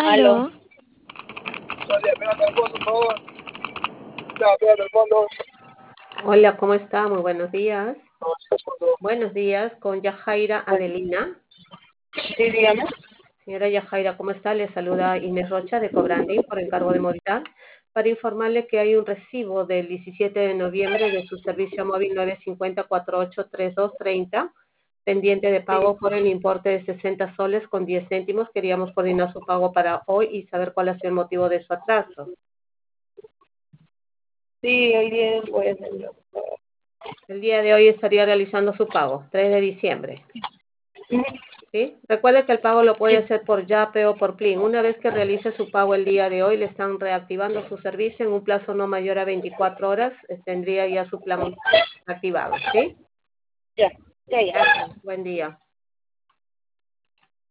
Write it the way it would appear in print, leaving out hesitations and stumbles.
Aló. Aló, Espérate, por favor. Ya, espérate, el fondo. Hola, ¿cómo está? Muy buenos días. No, ya fondo. Buenos días, con Yajaira Adelina. Sí, dígame. Señora Yajaira, ¿cómo está? Le saluda Inés Rocha de Cobranding por encargo de Movistar para informarle que hay un recibo del 17 de noviembre de su servicio móvil 950-483230 pendiente de Sí, pago por el importe de 60 soles con 10 céntimos. Queríamos coordinar su pago para hoy y saber cuál ha sido el motivo de su atraso. sí, hoy día voy a hacerlo. El día de hoy estaría realizando su pago, 3 de diciembre. ¿Sí? Recuerde que el pago lo puede Sí, hacer por Yape o por Plin. Una vez que realice su pago el día de hoy, le están reactivando su servicio en un plazo no mayor a 24 horas. Tendría ya su plan activado. ¿Sí? ya, ya, ya. Gracias. Buen día.